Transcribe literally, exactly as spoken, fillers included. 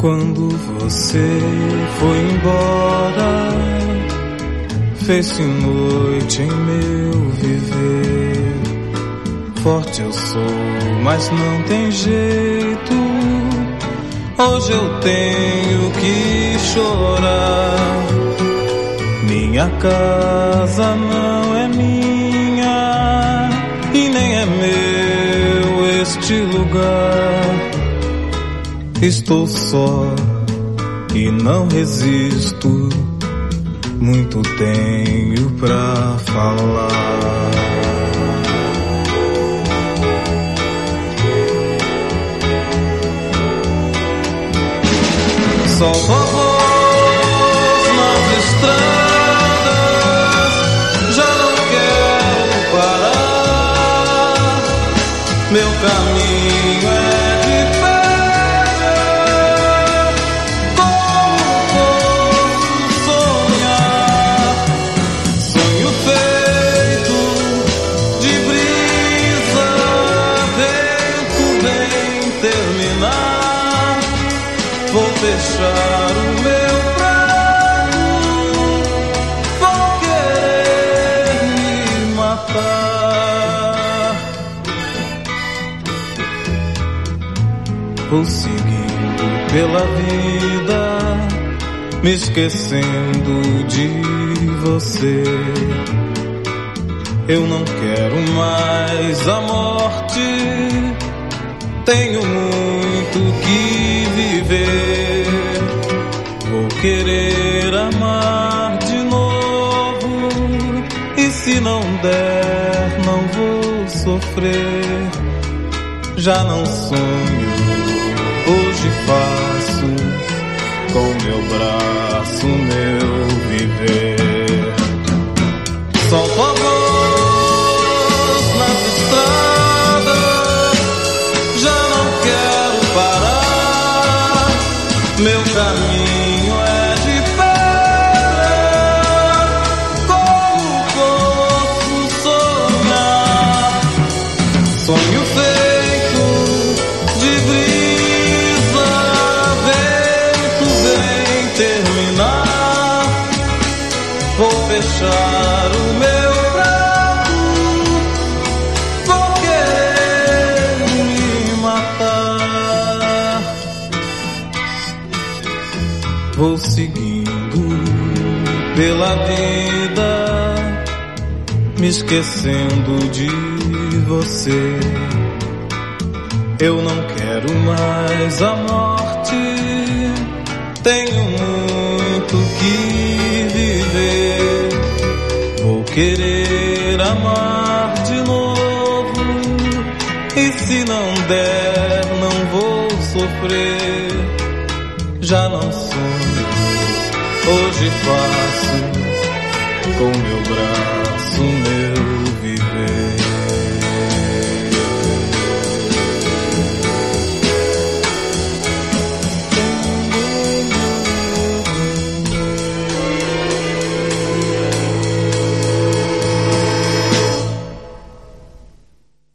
Quando você foi embora, fez-se noite em meu viver. Forte eu sou, mas não tem jeito. Hoje eu tenho que chorar. Minha casa não é minha e nem é meu este lugar. Estou só e não resisto. Muito tenho pra falar. Solta a voz nas estradas, já não quero parar. Meu caminho é de pedra, como posso sonhar? Sonho feito de brisa, vento vem terminar. Vou fechar o meu prato, vou querer me matar. Vou seguindo pela vida, me esquecendo de você. Eu não quero mais a morte, tenho muito que viver. Vou querer amar de novo, e se não der, não vou sofrer. Já não sonho, hoje faço com meu braço meu viver. Solto a voz nas estradas, já não quero parar. Meu caminho é de pedra, como posso sonhar? Sonho feito de brisa, vento vem terminar. Vou fechar o meu prato, vou querer me matar. Vou seguindo pela vida, me esquecendo de você. Eu não quero mais a morte, tenho muito que viver. Vou querer amar de novo, e se não der, não vou sofrer. Já não sonho, hoje faço com meu braço meu